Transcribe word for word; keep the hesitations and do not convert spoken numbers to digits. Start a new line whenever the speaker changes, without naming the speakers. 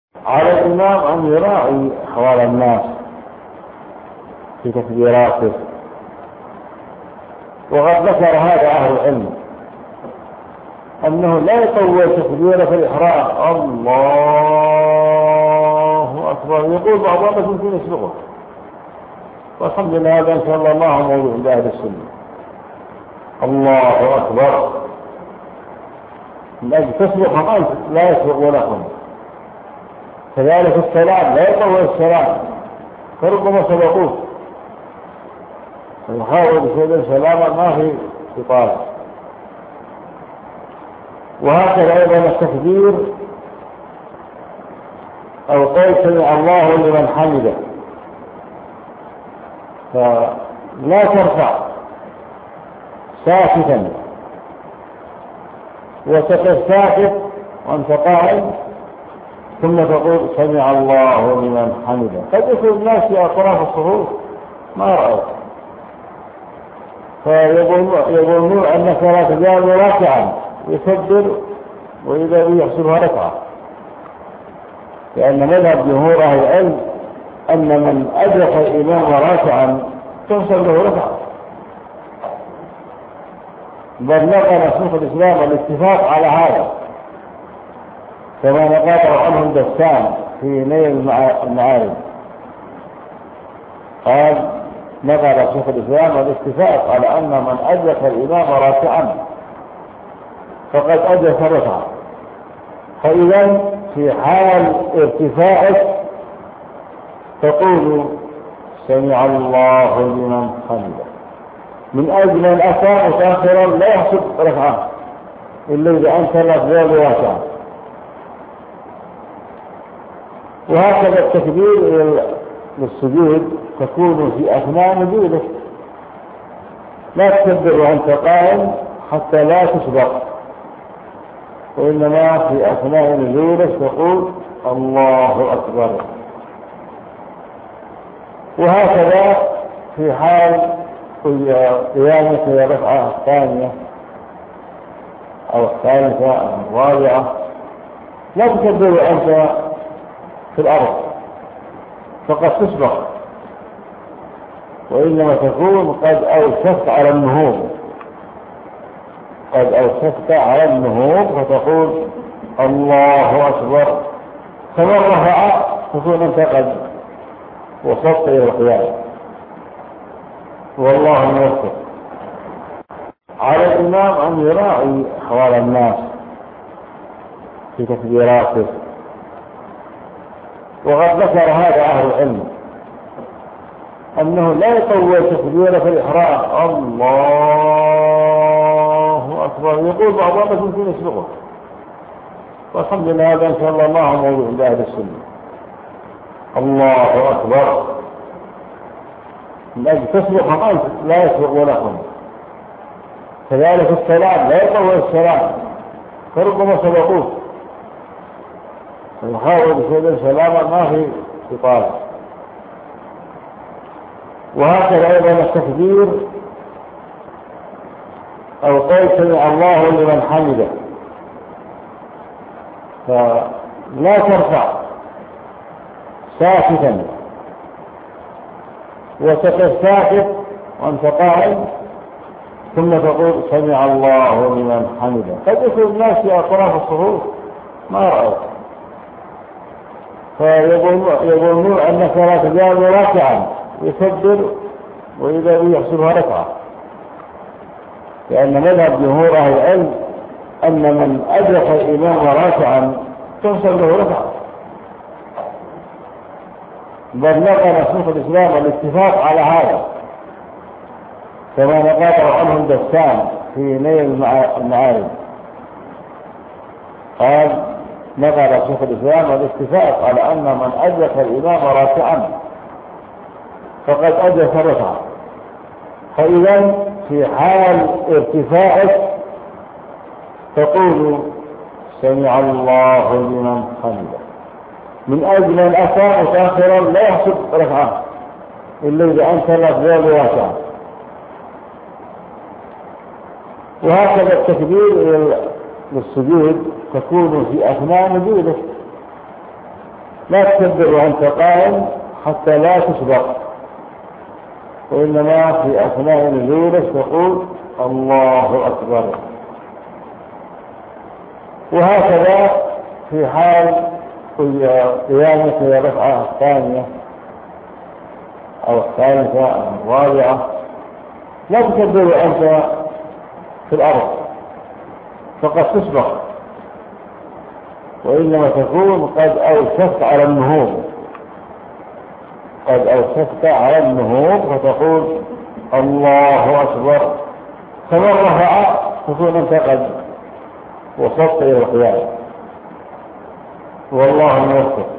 على الإمام أن يراعي أحوال الناس في تكبيراته، وقد ذكر هذا أهل العلم أنه لا يطول تكبيره في الإحرام الله أكبر، يقول بعضهم يمكن يسبقه، والحمد لله هذا إن شاء الله ما هو موضوع عند أهل السنة. الله أكبر من أجل تسبق من لا يسبق ولكم. كذلك السلام لا يطول السلام، فربما سبقوه يحاول بسبب سلاما ما في إطالة. وهكذا أيضا التكبير أو قول سمع الله لمن حمده، فلا ترفع ساكتا وتقف ساكت وأنت قائم ثم تقول سمع الله لمن حمده. قد يكون الناس في أطراف الصفوف ما رأوا فيظنون أنك لا تزال راكعا يكبر وإذا يحسبها ركعة، لأن مذهب جمهور أهل العلم أن من أدرك الإمام راكعا تحسب له ركعة، بل نقل شيخ الإسلام الاتفاق على هذا كما نقل عنه الدستان في نيل المعارف، قال نقل شيخ الإسلام الاتفاق على أن من أدرك الإمام راكعا فقد أدرك الركعة. فإذا في حال ارتفاعك تقول سمع الله لمن حمده، من أجل أن أتى متأخرا لا يحسب ركعة إلا إذا أنت لا تزال راكعا. وهكذا التكبير للسجود تكون في أثناء نزولك، لا تكبر وأنت قائم حتى لا تسبق، وإنما في أثناء نزولك تقول الله أكبر. وهكذا في حال قيامك الركعة الثانية أو الثالثة أو الرابعة لا تكبر وأنت في الأرض فقد تسبق، وإنما تكون قد أوشكت على النهوض، قد أوشكت على النهوض فتقول الله أكبر، فمن رفع تكون أنت قد وصلت إلى القيام، والله موفق. على الإمام أن يراعي أحوال الناس في تكبيراته، وقد ذكر هذا أهل العلم أنه لا يطول تكبيره في الإحرام الله أكبر، يقول بعضهم يمكن يسبقه، والحمد لله هذا إن شاء الله ما هو موضوع عند أهل السنة. الله أكبر من أجل تسبق من لا يسبق ولكم. كذلك السلام لا يطول السلام، فربما سبقوه يحاول بسبب سلاما ما في إطالة. وهكذا أيضا التكبير أو قول سمع الله لمن حمده، فلا ترفع ساكتا وتقف ساكت وأنت قائم ثم تقول سمع الله لمن حمده. قد يكون الناس في أطراف الصفوف ما رأوا فيظنون أنك لا تزال راكعا يكبر وإذا يحسبها ركعة، لأن مذهب جمهور أهل العلم أن من أدرك الإمام راكعا تحسب له ركعة، بل نقل شيخ الإسلام الاتفاق على هذا كما نقل عنه الدستان في نيل المعارف، قال نقل شيخ الإسلام الاتفاق على أن من أدرك الإمام راكعا فقد أدرك الركعة. فإذا في حال ارتفاعك تقول سمع الله لمن حمده، من أجل أن أتى متأخرا لا يحسب ركعة إلا إذا أنت لا تزال راكعا. وهكذا التكبير للسجود تكون في أثناء نزولك، لا تكبر وأنت قائم حتى لا تسبق، وإنما في أثناء نزولك تقول الله أكبر. وهكذا في حال قيامك إلى الركعة الثانية أو الثالثة أو الرابعة لا تكبر وأنت في الأرض فقد تسبق، وإنما تكون قد أوشكت على النهوض، قد أوشكت على النهوض فتقول الله أكبر. فمن رفع تكون أنت قد وصلت إلى القيام، والله موفق.